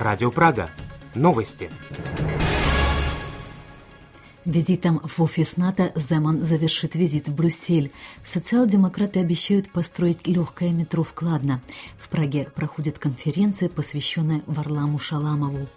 Радио Прага. Новости. Визитом в офис НАТО Земан завершит визит в Брюссель. Социал-демократы обещают построить легкое метро в Кладно. В Праге проходит конференция, посвященная Варламу Шаламову.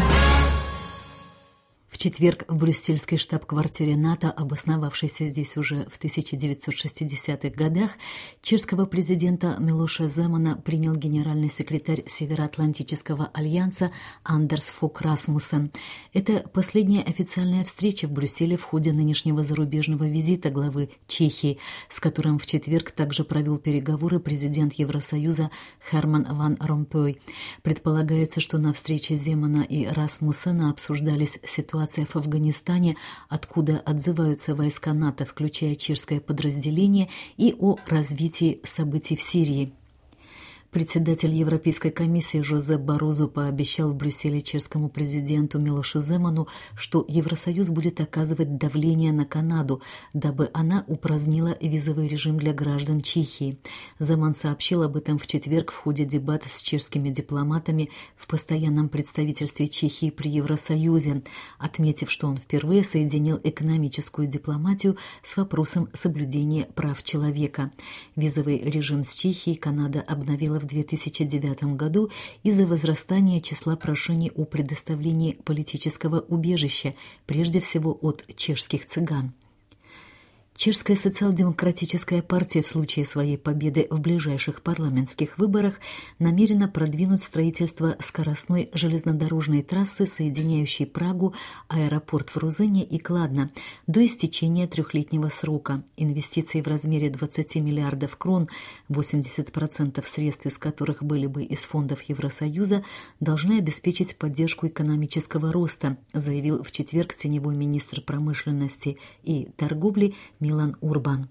В четверг в брюссельской штаб-квартире НАТО, обосновавшейся здесь уже в 1960-х годах, чешского президента Милоша Земана принял генеральный секретарь Североатлантического альянса Андерс Фог Расмуссен. Это последняя официальная встреча в Брюсселе в ходе нынешнего зарубежного визита главы Чехии, с которым в четверг также провел переговоры президент Евросоюза Херман ван Ромпой. Предполагается, что на встрече Земана и Расмуссена обсуждались ситуация в Афганистане, откуда отзываются войска НАТО, включая чешское подразделение, и о развитии событий в Сирии. Председатель Европейской комиссии Жозеп Барозу пообещал в Брюсселе чешскому президенту Милошу Земану, что Евросоюз будет оказывать давление на Канаду, дабы она упразднила визовый режим для граждан Чехии. Земан сообщил об этом в четверг в ходе дебатов с чешскими дипломатами в постоянном представительстве Чехии при Евросоюзе, отметив, что он впервые соединил экономическую дипломатию с вопросом соблюдения прав человека. Визовый режим с Чехией Канада обновила в 2009 году из-за возрастания числа прошений о предоставлении политического убежища, прежде всего от чешских цыган. Чешская социал-демократическая партия в случае своей победы в ближайших парламентских выборах намерена продвинуть строительство скоростной железнодорожной трассы, соединяющей Прагу, аэропорт в Рузыне и Кладно, до истечения трехлетнего срока. Инвестиции в размере 20 миллиардов крон, 80% средств из которых были бы из фондов Евросоюза, должны обеспечить поддержку экономического роста, заявил в четверг теневой министр промышленности и торговли Милан Урбан.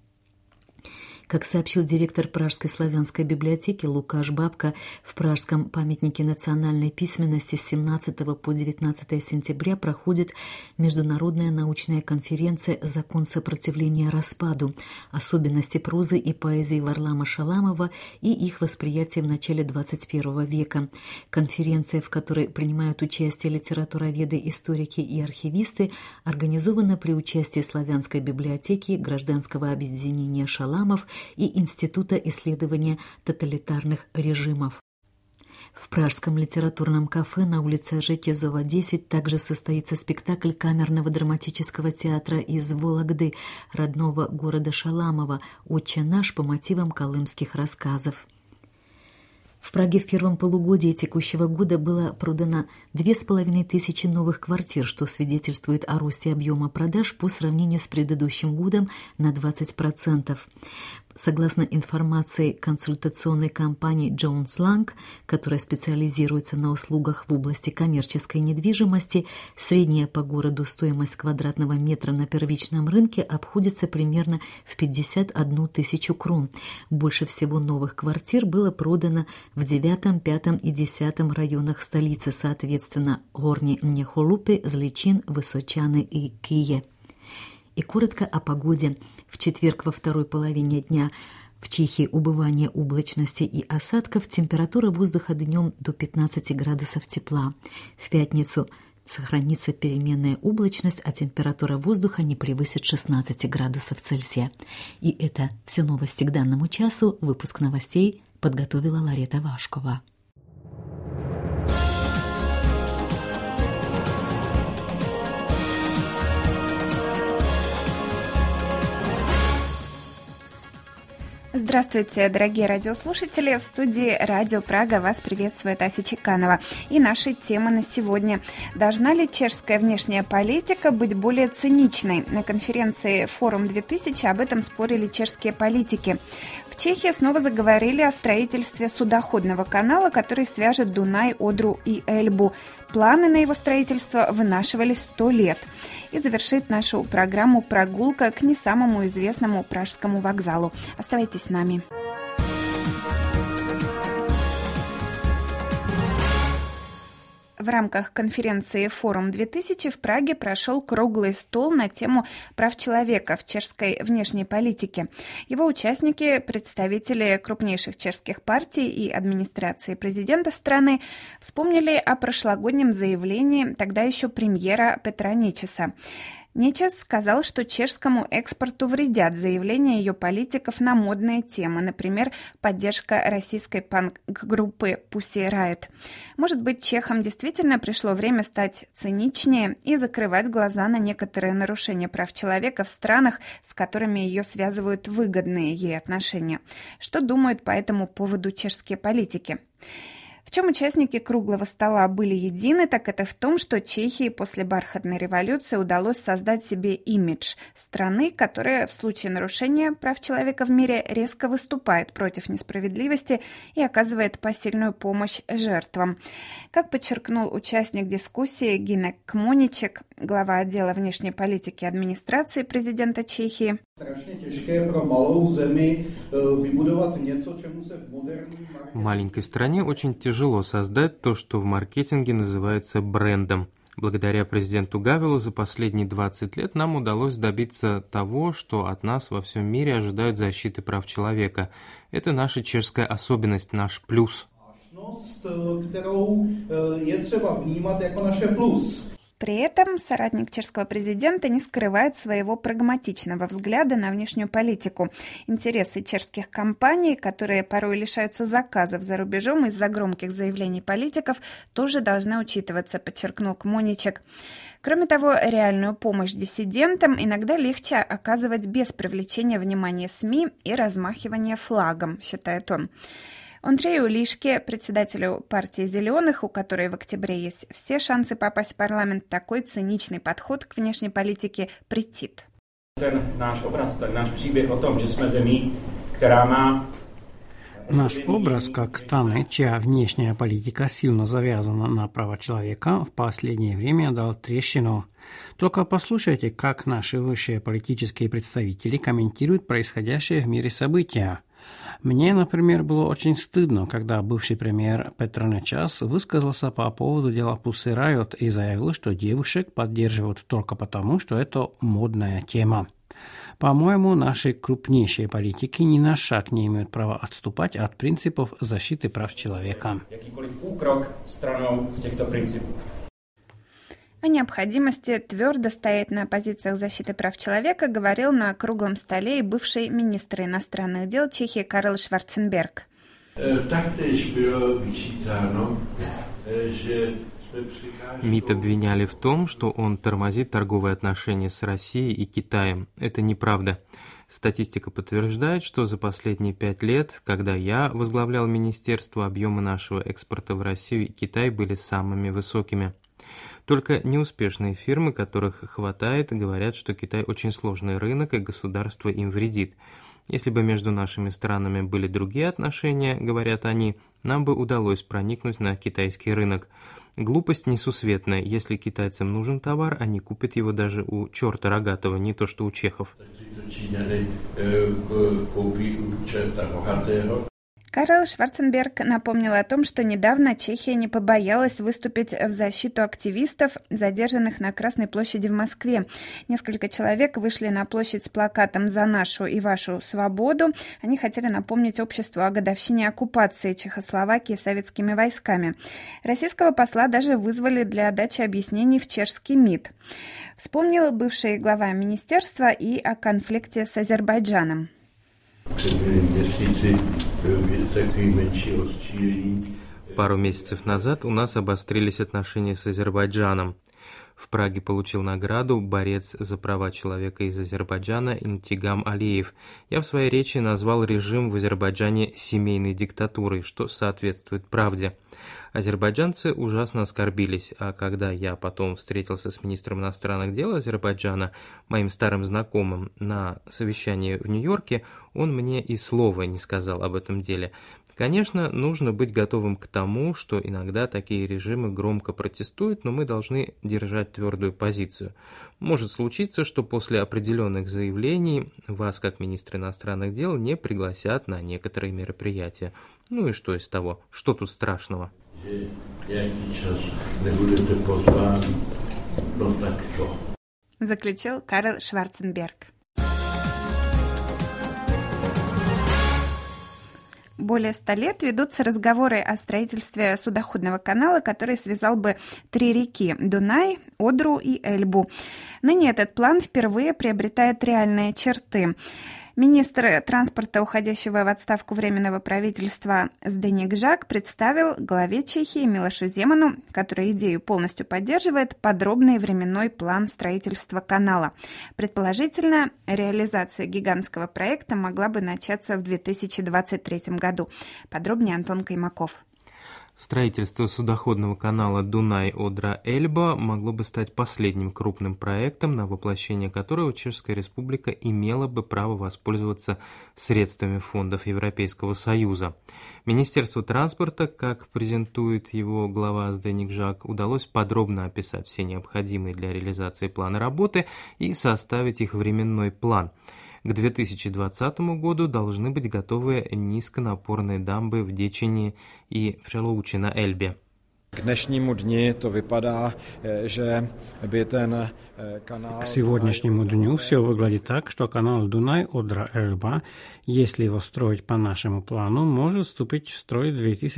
Как сообщил директор Пражской славянской библиотеки Лукаш Бабка, в Пражском памятнике национальной письменности с 17 по 19 сентября проходит международная научная конференция «Закон сопротивления распаду. Особенности прозы и поэзии Варлама Шаламова и их восприятие в начале 21 века». Конференция, в которой принимают участие литературоведы, историки и архивисты, организована при участии Славянской библиотеки, гражданского объединения «Шаламов» и Института исследования тоталитарных режимов. В Пражском литературном кафе на улице Жекезова, 10 также состоится спектакль камерного драматического театра из Вологды, родного города Шаламова, «Отче наш» по мотивам колымских рассказов. В Праге в первом полугодии текущего года было продано 2500 новых квартир, что свидетельствует о росте объема продаж по сравнению с предыдущим годом на 20%. Согласно информации консультационной компании Jones Lang, которая специализируется на услугах в области коммерческой недвижимости, средняя по городу стоимость квадратного метра на первичном рынке обходится примерно в 51 тысячу крон. Больше всего новых квартир было продано в 9, 5 и 10 районах столицы, соответственно, Горни Нехолупе, Зличин, Высочаны и Кие. И коротко о погоде. В четверг во второй половине дня в Чехии убывание облачности и осадков, температура воздуха днем до 15 градусов тепла. В пятницу сохранится переменная облачность, а температура воздуха не превысит 16 градусов Цельсия. И это все новости к данному часу. Выпуск новостей подготовила Ларета Вашкова. Здравствуйте, дорогие радиослушатели! В студии Радио Прага вас приветствует Ася Чеканова. И наши темы на сегодня. Должна ли чешская внешняя политика быть более циничной? На конференции «Форум 2000» об этом спорили чешские политики. В Чехии снова заговорили о строительстве судоходного канала, который свяжет Дунай, Одру и Эльбу. Планы на его строительство вынашивались 100 лет. И завершит нашу программу прогулка к не самому известному пражскому вокзалу. Оставайтесь с нами. В рамках конференции «Форум-2000» в Праге прошел круглый стол на тему прав человека в чешской внешней политике. Его участники, представители крупнейших чешских партий и администрации президента страны, вспомнили о прошлогоднем заявлении тогда еще премьера Петра Нечеса. Нечес сказал, что чешскому экспорту вредят заявления ее политиков на модные темы, например, поддержка российской панк-группы Pussy Riot. Может быть, чехам действительно пришло время стать циничнее и закрывать глаза на некоторые нарушения прав человека в странах, с которыми ее связывают выгодные ей отношения. Что думают по этому поводу чешские политики? В чем участники круглого стола были едины, так это в том, что Чехии после бархатной революции удалось создать себе имидж страны, которая в случае нарушения прав человека в мире резко выступает против несправедливости и оказывает посильную помощь жертвам. Как подчеркнул участник дискуссии Гинек Кмоничек, глава отдела внешней политики администрации президента Чехии, маленькой стране очень тяжело создать то, что в маркетинге называется брендом. Благодаря президенту Гавелу за последние 20 лет нам удалось добиться того, что от нас во всем мире ожидают защиты прав человека. Это наша чешская особенность, наш плюс. При этом соратник чешского президента не скрывает своего прагматичного взгляда на внешнюю политику. Интересы чешских компаний, которые порой лишаются заказов за рубежом из-за громких заявлений политиков, тоже должны учитываться, подчеркнул Кмоничек. Кроме того, реальную помощь диссидентам иногда легче оказывать без привлечения внимания СМИ и размахивания флагом, считает он. Андрею Лишке, председателю партии «Зеленых», у которой в октябре есть все шансы попасть в парламент, такой циничный подход к внешней политике претит. Наш образ как страны, чья внешняя политика сильно завязана на права человека, в последнее время дал трещину. Только послушайте, как наши высшие политические представители комментируют происходящее в мире события. Мне, например, было очень стыдно, когда бывший премьер Петр Нечес высказался по поводу дела Pussy Riot и заявил, что девушек поддерживают только потому, что это модная тема. По-моему, наши крупнейшие политики ни на шаг не имеют права отступать от принципов защиты прав человека. О необходимости твердо стоять на позициях защиты прав человека говорил на круглом столе и бывший министр иностранных дел Чехии Карл Шварценберг. МИД обвиняли в том, что он тормозит торговые отношения с Россией и Китаем. Это неправда. Статистика подтверждает, что за последние 5 лет, когда я возглавлял министерство, объемы нашего экспорта в Россию и Китай были самыми высокими. Только неуспешные фирмы, которых хватает, говорят, что Китай очень сложный рынок и государство им вредит. Если бы между нашими странами были другие отношения, говорят они, нам бы удалось проникнуть на китайский рынок. Глупость несусветная. Если китайцам нужен товар, они купят его даже у черта рогатого, не то что у чехов. Карл Шварценберг напомнил о том, что недавно Чехия не побоялась выступить в защиту активистов, задержанных на Красной площади в Москве. Несколько человек вышли на площадь с плакатом «За нашу и вашу свободу». Они хотели напомнить обществу о годовщине оккупации Чехословакии советскими войсками. Российского посла даже вызвали для дачи объяснений в чешский МИД. Вспомнил бывший глава министерства и о конфликте с Азербайджаном. Пару месяцев назад у нас обострились отношения с Азербайджаном. В Праге получил награду борец за права человека из Азербайджана Интигам Алиев. Я в своей речи назвал режим в Азербайджане семейной диктатурой, что соответствует правде. Азербайджанцы ужасно оскорбились, а когда я потом встретился с министром иностранных дел Азербайджана, моим старым знакомым, на совещании в Нью-Йорке, он мне и слова не сказал об этом деле. Конечно, нужно быть готовым к тому, что иногда такие режимы громко протестуют, но мы должны держать твердую позицию. Может случиться, что после определенных заявлений вас, как министра иностранных дел, не пригласят на некоторые мероприятия. Ну и что из того? Что тут страшного? Заключил Карл Шварценберг. Более 100 лет ведутся разговоры о строительстве судоходного канала, который связал бы 3 реки – Дунай, Одру и Эльбу. Ныне этот план впервые приобретает реальные черты. Министр транспорта уходящего в отставку Временного правительства Зdeněk Žák представил главе Чехии Милошу Земану, который идею полностью поддерживает, подробный временной план строительства канала. Предположительно, реализация гигантского проекта могла бы начаться в 2023 году. Подробнее Антон Каймаков. Строительство судоходного канала Дунай-Одра-Эльба могло бы стать последним крупным проектом, на воплощение которого Чешская Республика имела бы право воспользоваться средствами фондов Европейского Союза. Министерству транспорта, как презентует его глава Zdeněk Žák, удалось подробно описать все необходимые для реализации планы работы и составить их временной план. К 2020 году должны быть готовы низконапорные дамбы в Děčíně и Přelouči на Эльбе. К днешнему дню то выпадá, že by ten канал... К сегодняшнему дню все выглядит так, что канал Дунай-Одра-Эльба, если его строить по нашему плану, может вступить в строй в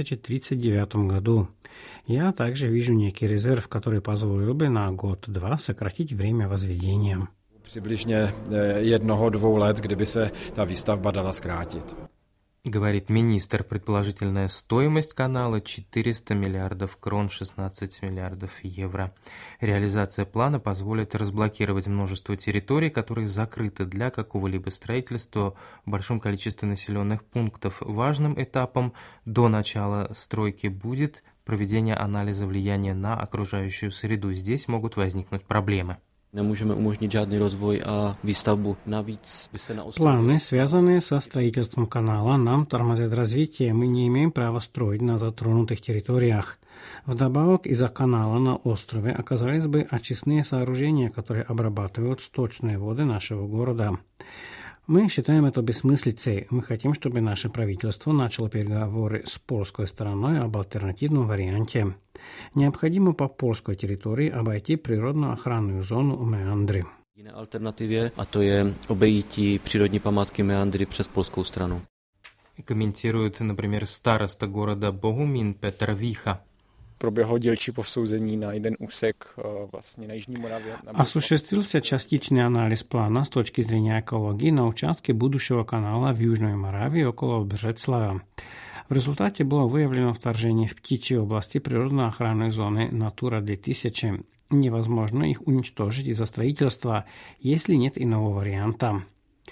2039 году. Я также вижу некий резерв, который позволил бы на год-два сократить время возведения. Přibližně 1-2 let, kdyby se ta výstavba dala zkrátit. Говорит министр, предположительная стоимость канала 400 миллиардов крон, 16 миллиардов евро. Реализация плана позволит разблокировать множество территорий, которые закрыты для какого-либо строительства в большом количестве населенных пунктов. Важным этапом до начала стройки будет проведение анализа влияния на окружающую среду. Здесь могут возникнуть проблемы. Nemůžeme umožnit žádný rozvoj a výstavbu. Navíc by se na ostrově... Планы, связанные со строительством канала, нам тормозят развитие. Мы не имеем права строить на затронутых территориях. Вдобавок, из-за канала на острове оказались бы очистные сооружения, которые обрабатывают сточные воды нашего города. Мы считаем это бессмыслицей. Мы хотим, чтобы наше правительство начало переговоры с польской стороной об альтернативном варианте. Необходимо по польской территории обойти природную охранную зону Меандry. Jiné alternativě, a to je obejítí přírodní památky Meandry přes polskou stranu. Комментирует, например, староста города Богумин Петр Виха. Proběhlo dělčí posouzení na jeden úsek vlastně na Jižní Moravě. Осуществился частичный анализ плана с точки зрения экологии на участке будущего канала в Южной Моравии около Бřeclava. В результате было выявлено вторжение в птичьей области природно-охранной зоны Natura 2000. Невозможно их уничтожить из-за строительства, если нет иного варианта.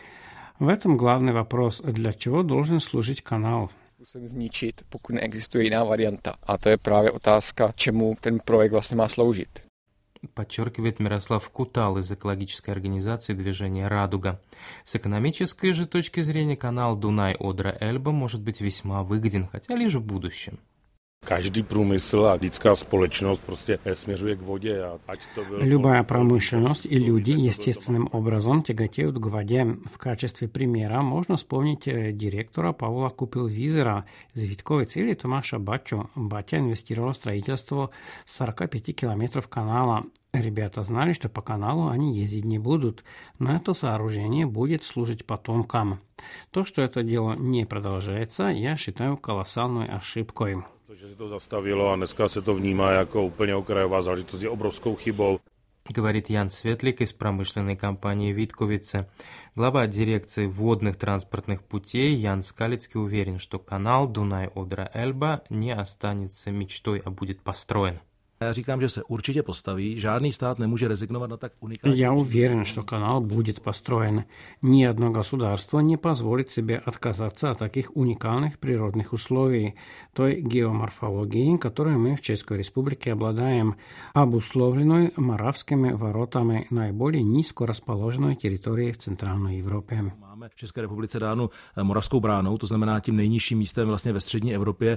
В этом главный вопрос, для чего должен служить канал. Musím zničit, pokud neexistuje jiná varianta. A to je právě otázka, čemu ten projekt vlastně má sloužit. Подчеркивает Мирослав Кутал из экологической организации движения «Радуга». С экономической же точки зрения канал Дунай-Одра-Эльба может быть весьма выгоден, хотя лишь в будущем. Každý průmysl a lidská společnost prostě směřuje k vodě. Любая промышленность и люди естественным образом тяготеют к воде. В качестве примера можно вспомнить директора Павла Купилвизера из Витковой цели Томаша Батю. Батя инвестировал в строительство 45 километров канала. Ребята знали, что по каналу они ездить не будут, но это сооружение будет служить потомкам. То, что это дело не продолжается, я считаю колоссальной ошибкой. Že se to zastavilo a dneska se to vnímá jako úplně okrajová záležitost, je obrovskou chybou. Говорит Ян Светлик из промышленной компании «Витковице». Глава дирекции водных транспортных путей Ян Скалицкий уверен, что канал Дунай-Одра-Эльба не останется мечтой, а будет построен. Já říkám, že se určitě postaví. Žádný stát nemůže rezignovat na tak unikátní... Я уверен, что канал будет построен. Ни одно государство не позволит себе отказаться от таких уникальных природных условий, той геоморфологии, которой мы в České республике обладаем, обусловленной Moravskými воротами, наиболее низко расположенной территории в Центральной Европе. Máme v České republice dánu Moravskou bránou, to znamená tím nejnižším místem vlastně ve střední Evropě.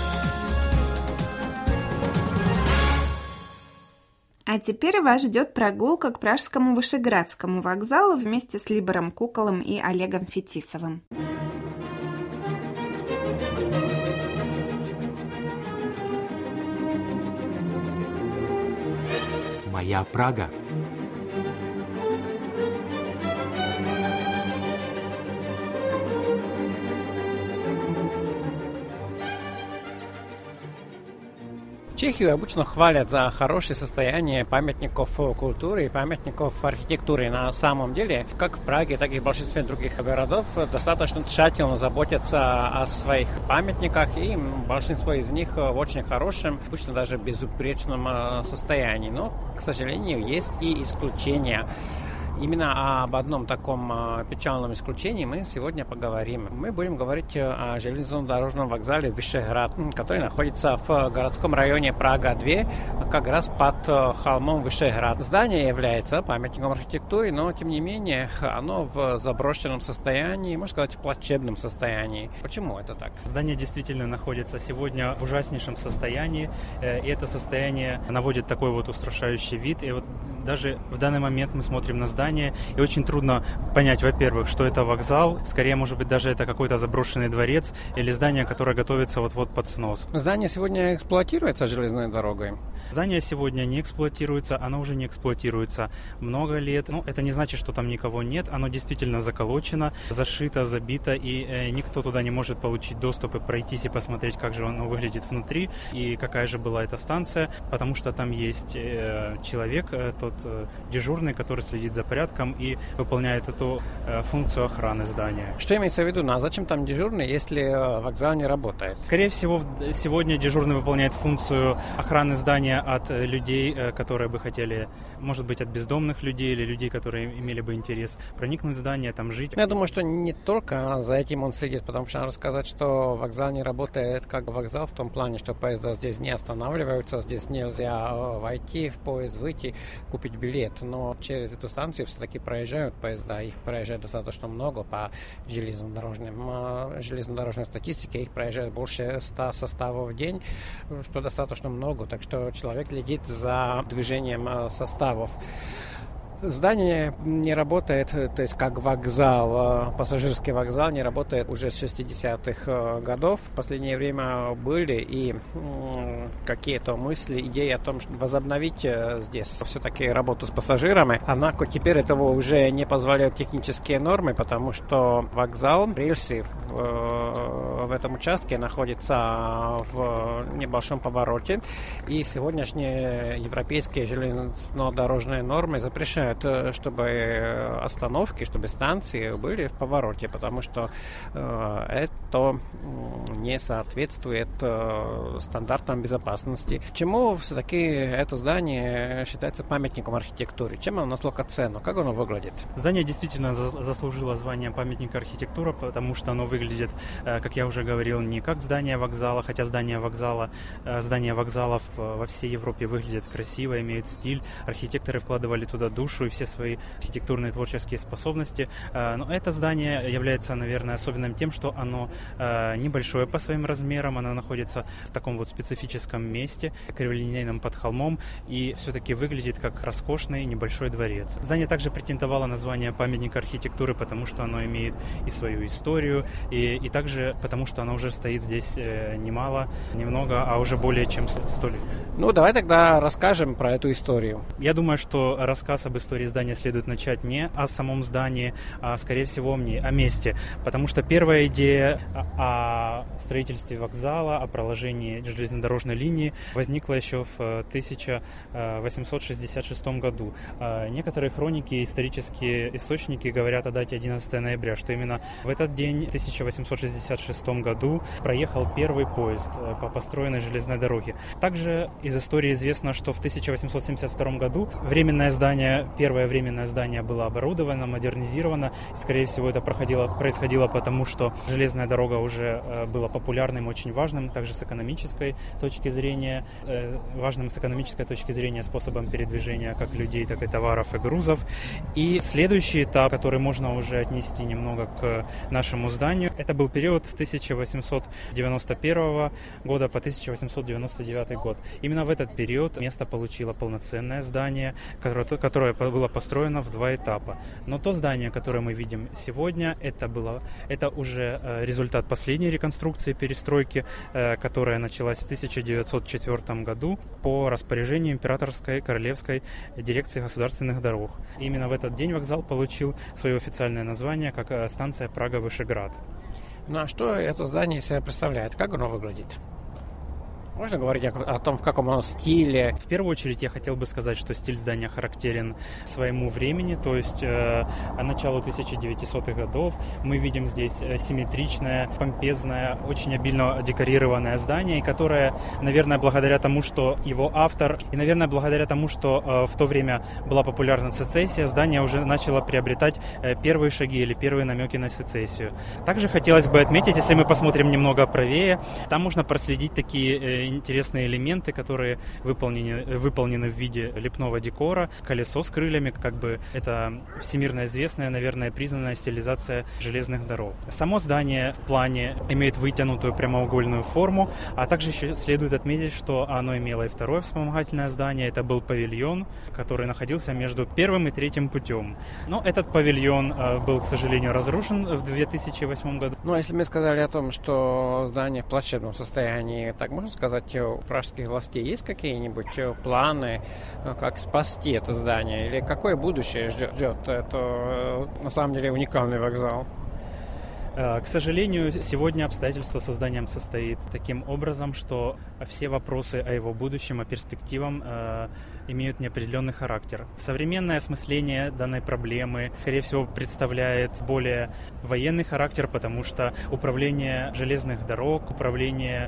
А теперь вас ждет прогулка к Пражскому Вышеградскому вокзалу вместе с Либором Куколом и Олегом Фетисовым. «Моя Прага». Чехию обычно хвалят за хорошее состояние памятников культуры и памятников архитектуры. На самом деле, как в Праге, так и в большинстве других городов, достаточно тщательно заботятся о своих памятниках, и большинство из них в очень хорошем, обычно даже безупречном состоянии. Но, к сожалению, есть и исключения. Именно об одном таком печальном исключении мы сегодня поговорим. Мы будем говорить о железнодорожном вокзале Вышеград, который находится в городском районе Прага-2, как раз под холмом Вышеград. Здание является памятником архитектуры, но, тем не менее, оно в заброшенном состоянии, можно сказать, в плачевном состоянии. Почему это так? Здание действительно находится сегодня в ужаснейшем состоянии, и это состояние наводит такой вот устрашающий вид. И вот даже в данный момент мы смотрим на здание, и очень трудно понять, во-первых, что это вокзал, скорее, может быть, даже это какой-то заброшенный дворец или здание, которое готовится вот-вот под снос. Здание сегодня эксплуатируется железной дорогой? Здание сегодня не эксплуатируется, оно уже не эксплуатируется много лет. Но это не значит, что там никого нет, оно действительно заколочено, зашито, забито, и никто туда не может получить доступ и пройтись и посмотреть, как же оно выглядит внутри и какая же была эта станция, потому что там есть человек, тот дежурный, который следит за порядком и выполняет эту функцию охраны здания. Что имеется в виду? Ну, а зачем там дежурный, если вокзал не работает? Скорее всего, сегодня дежурный выполняет функцию охраны здания от людей, которые бы хотели, может быть, от бездомных людей или людей, которые имели бы интерес проникнуть в здание, там жить. Я думаю, что не только за этим он следит, потому что надо сказать, что вокзал не работает как вокзал в том плане, что поезда здесь не останавливаются, здесь нельзя войти в поезд, выйти, купить билет, но через эту станцию все-таки проезжают поезда, их проезжает достаточно много по железнодорожной статистике, их проезжает больше 100 составов в день, что достаточно много, так что человек следит за движением составов. Здание не работает, то есть как вокзал, пассажирский вокзал не работает уже с 60-х годов. В последнее время были и какие-то мысли, идеи о том, чтобы возобновить здесь все-таки работу с пассажирами. Однако теперь этого уже не позволяют технические нормы, потому что вокзал, рельсы в этом участке находятся в небольшом повороте, и сегодняшние европейские железнодорожные нормы запрещают, чтобы остановки, чтобы станции были в повороте, потому что это не соответствует стандартам безопасности. Чему все-таки это здание считается памятником архитектуры? Чем оно настолько ценно? Как оно выглядит? Здание действительно заслужило звание памятника архитектуры, потому что оно выглядит, как я уже говорил, не как здание вокзала, хотя здания вокзалов во всей Европе выглядят красиво, имеют стиль. Архитекторы вкладывали туда душу и все свои архитектурные творческие способности. Но это здание является, наверное, особенным тем, что оно небольшое по своим размерам, оно находится в таком вот специфическом месте, криволинейном под холмом, и все-таки выглядит как роскошный небольшой дворец. Здание также претендовало на звание памятника архитектуры, потому что оно имеет и свою историю, и также потому что оно уже стоит здесь немного, а уже более чем 100 лет. Ну, давай тогда расскажем про эту историю. Я думаю, что рассказ об истории здания следует начать не о самом здании, а, скорее всего, о месте. Потому что первая идея о строительстве вокзала, о проложении железнодорожной линии возникла еще в 1866 году. Некоторые хроники и исторические источники говорят о дате 11 ноября, что именно в этот день, в 1866 году, проехал первый поезд по построенной железной дороге. Также из истории известно, что в 1872 году первое временное здание было оборудовано, модернизировано. И, скорее всего, это происходило потому, что железная дорога уже была популярным, очень важным, также с экономической точки зрения, способом передвижения как людей, так и товаров и грузов. И следующий этап, который можно уже отнести немного к нашему зданию, это был период с 1891 года по 1899 год. Именно в этот период место получило полноценное здание, которое было построено в 2 этапа. Но то здание, которое мы видим сегодня, это уже результат последней реконструкции, перестройки, которая началась в 1904 году по распоряжению Императорской Королевской дирекции государственных дорог. Именно в этот день вокзал получил свое официальное название как станция Прага-Вышеград. Ну а что это здание из себя представляет? Как оно выглядит? Можно говорить о том, в каком оно стиле? В первую очередь я хотел бы сказать, что стиль здания характерен своему времени, то есть началу 1900-х годов. Мы видим здесь симметричное, помпезное, очень обильно декорированное здание, которое, наверное, благодаря тому, что его автор, и, наверное, благодаря тому, что в то время была популярна сецессия, здание уже начало приобретать первые шаги или первые намеки на сецессию. Также хотелось бы отметить, если мы посмотрим немного правее, там можно проследить такие интересные элементы, которые выполнены в виде лепного декора, колесо с крыльями, как бы это всемирно известная, наверное, признанная стилизация железных дорог. Само здание в плане имеет вытянутую прямоугольную форму, а также еще следует отметить, что оно имело и второе вспомогательное здание, это был павильон, который находился между первым и третьим путем. Но этот павильон был, к сожалению, разрушен в 2008 году. Ну, а если мы сказали о том, что здание в плачевном состоянии, так можно сказать, у пражских властей есть какие-нибудь планы, как спасти это здание? Или какое будущее ждет это, на самом деле, уникальный вокзал? К сожалению, сегодня обстоятельства со зданием состоит таким образом, что все вопросы о его будущем, о перспективам имеют неопределенный характер. Современное осмысление данной проблемы, скорее всего, представляет более военный характер, потому что управление железных дорог, управление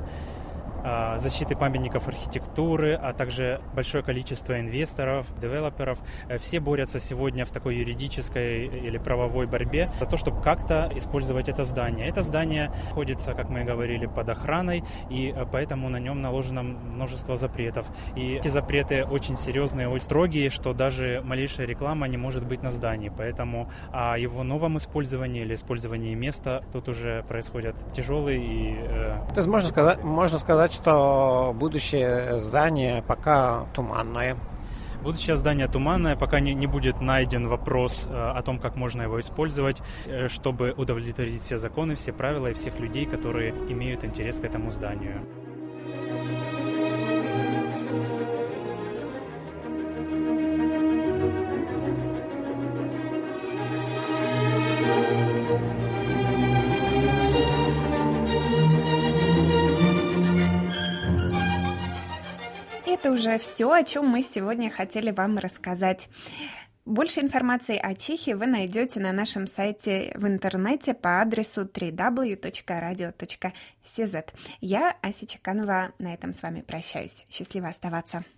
защиты памятников архитектуры, а также большое количество инвесторов, девелоперов. Все борются сегодня в такой юридической или правовой борьбе за то, чтобы как-то использовать это здание. Это здание находится, как мы и говорили, под охраной, и поэтому на нем наложено множество запретов. И эти запреты очень серьезные, очень строгие, что даже малейшая реклама не может быть на здании. Поэтому о его новом использовании или использовании места тут уже происходят тяжелые и... То есть можно сказать, что будущее здание пока туманное. Будущее здание туманное, пока не будет найден вопрос о том, как можно его использовать, чтобы удовлетворить все законы, все правила и всех людей, которые имеют интерес к этому зданию. Это уже все, о чем мы сегодня хотели вам рассказать. Больше информации о Чехии вы найдете на нашем сайте в интернете по адресу www.radio.cz. Я, Ася Чеканова, на этом с вами прощаюсь. Счастливо оставаться.